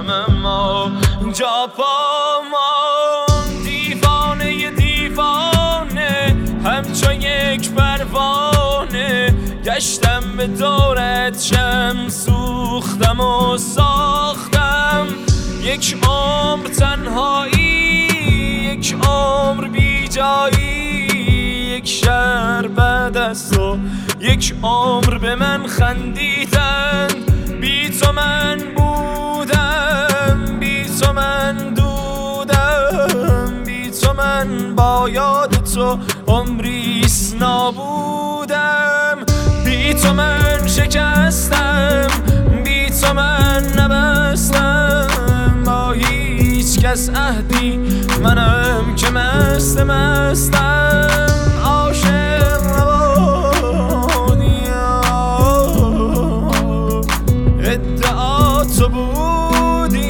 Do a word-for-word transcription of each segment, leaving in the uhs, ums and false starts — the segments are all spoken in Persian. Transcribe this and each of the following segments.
کردم اما جا پامان دیوانه دیوانه همچون یک پروانه گشتم به دورت شم سوختم و ساختم یک عمر تنهایی یک عمر بی جایی یک شهر بعد از تو یک عمر به من خندیدند بی تو من بودم بی تو من دودم بی تو من با یاد تو عمریست نابودم بی تو من شکستم بی تو من نبستم با هیچ کس عهدی منم که مست مستم عاشق نبودی ادعا تو بودی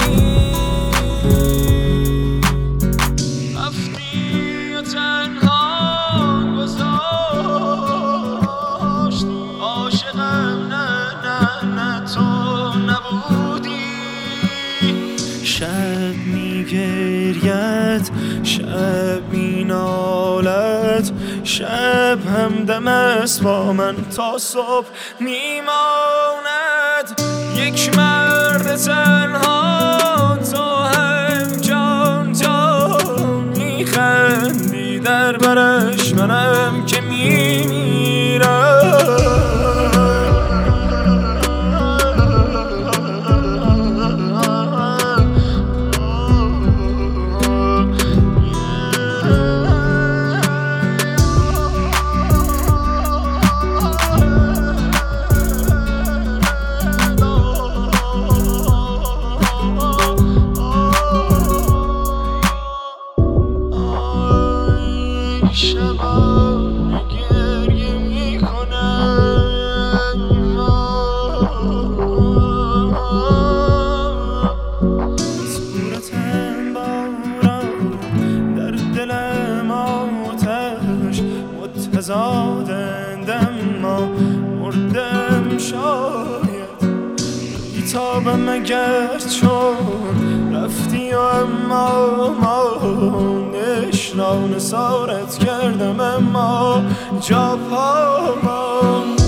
رفتی و تنها گذاشتی عاشقم نه نه نه تو نبودی شب میگرید شب مینالد شب همدم است با من تا صبح میماند یک مرد تنها تو هم جان جان میخندی در برش منم که میمیرم شبا گریه میکنم صورتم باران در دلم آتش متضادند اما مردم شاید بیتابم اگر چون رفتی و اما ما نشنان سارت کردم اما جا پامان